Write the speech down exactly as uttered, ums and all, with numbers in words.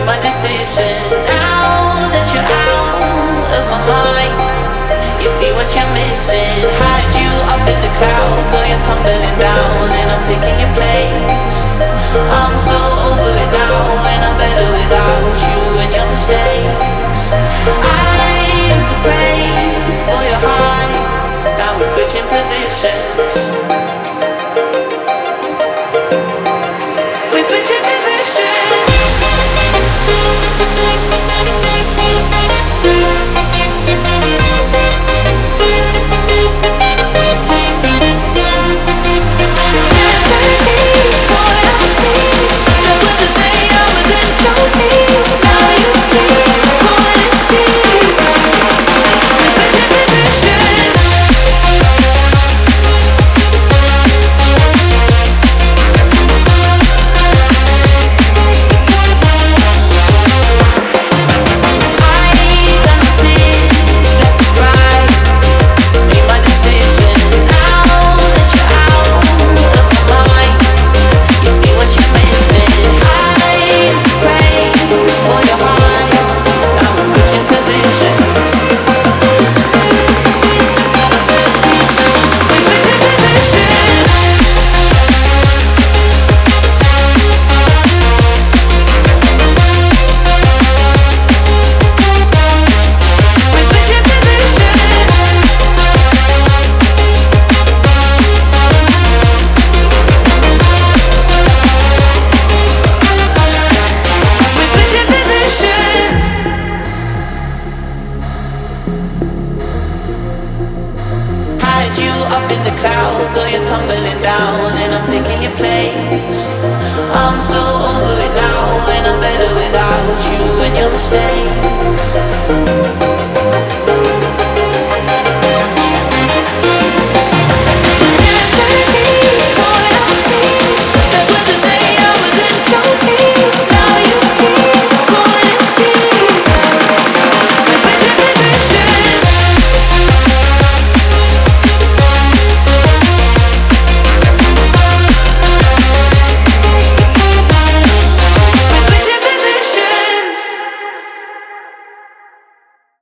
my decision now that you're out of my mind. You see what you're missing. Hide you up in the clouds, or you're tumbling down, and I'm taking your place. I'm so over it now, and I'm better without you and your mistakes. I used to pray for your heart, now we're switching positions. We're switching positions. So you're tumbling down, and I'm taking your place. I'm so over it now, and I'm better without you and your mistakes.